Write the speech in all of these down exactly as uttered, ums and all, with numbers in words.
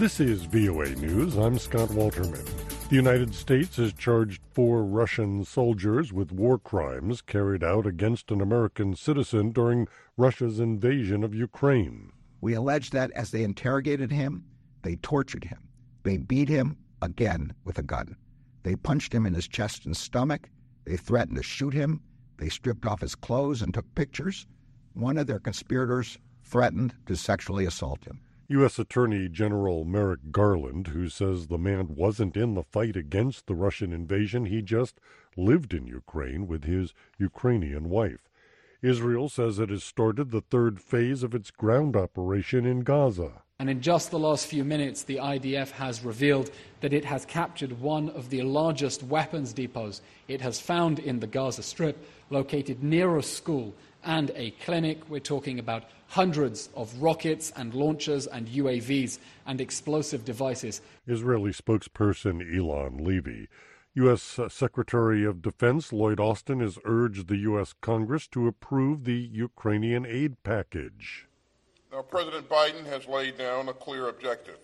This is V O A News. I'm Scott Walterman. The United States has charged four Russian soldiers with war crimes carried out against an American citizen during Russia's invasion of Ukraine. We allege that as they interrogated him, they tortured him. They beat him, again, with a gun. They punched him in his chest and stomach. They threatened to shoot him. They stripped off his clothes and took pictures. One of their conspirators threatened to sexually assault him. U S Attorney General Merrick Garland, who says the man wasn't in the fight against the Russian invasion, he just lived in Ukraine with his Ukrainian wife. Israel says it has started the third phase of its ground operation in Gaza. And in just the last few minutes, the I D F has revealed that it has captured one of the largest weapons depots it has found in the Gaza Strip, located near a school and a clinic. We're talking about hundreds of rockets and launchers and U A Vs and explosive devices. Israeli spokesperson Eylon Levy. U S Secretary of Defense Lloyd Austin has urged the U S Congress to approve the Ukrainian aid package. Now, President Biden has laid down a clear objective.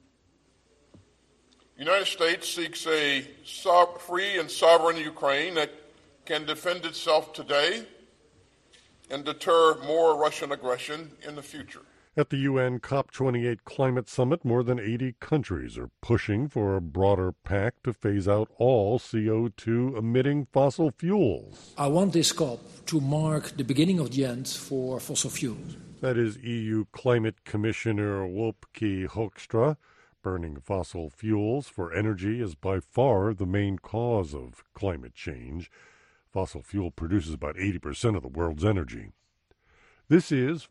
The United States seeks a so- free and sovereign Ukraine that can defend itself today and deter more Russian aggression in the future. At the U N COP twenty-eight climate summit, more than eighty countries are pushing for a broader pact to phase out all C O two emitting fossil fuels. I want this COP to mark the beginning of the end for fossil fuels. That is E U Climate Commissioner Wopke Hoekstra. Burning fossil fuels for energy is by far the main cause of climate change. Fossil fuel produces about eighty percent of the world's energy. This is